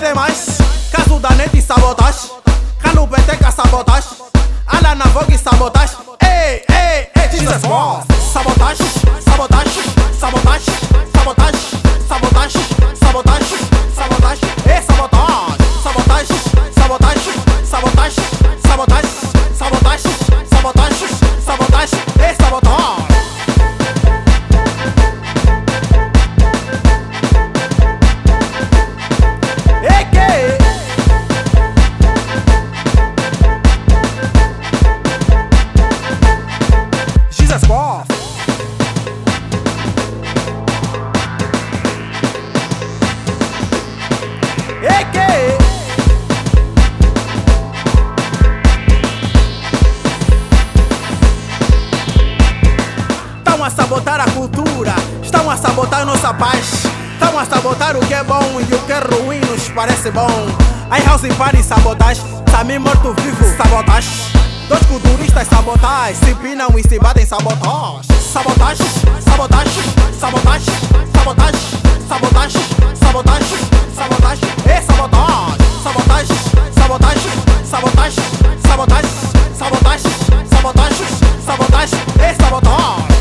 demais, caso da net e sabotagem. Cano peteca sabotagem, ala na vogue sabotagem. Ei, ei, ei, Jesus Boss. Sabotagem, sabotagem, sabotagem, sabotagem, sabotagem, sabotagem, sabotagem. Ei, sabotagem, sabotagem, sabotagem, sabotagem, sabotagem, sabotagem, sabotagem, sabotagem. Ei, sabotagem. Jesus Boss. Estão a sabotar a cultura, estão a sabotar nossa paz, estão a sabotar o que é bom e o que é ruim nos parece bom. Aí house party sabotagem, Samir morto vivo sabotagem. Dois culturistas sabotagem, se pinam e se batem sabotagem. Sabotagem, sabotagem, sabotagem, sabotagem, sabotagem, sabotagem, sabotagem. É sabotagem, sabotagem, sabotagem, sabotagem, sabotagem, sabotagem, sabotagem, sabotagem. É sabotagem.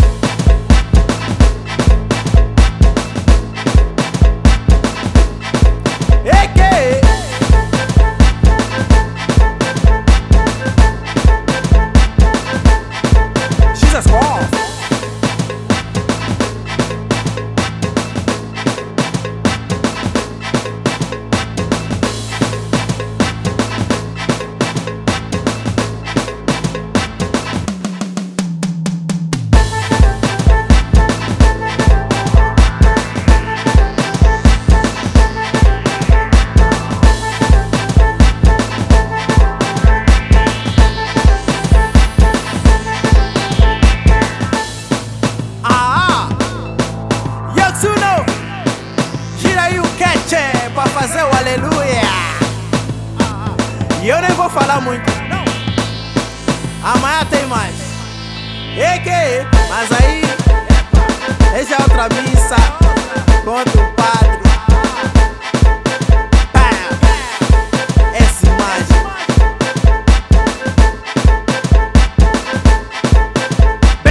Jesus Boss. Pra fazer o aleluia. E eu nem vou falar muito. Amanhã tem mais. Mas aí, essa é outra missa. Ponto.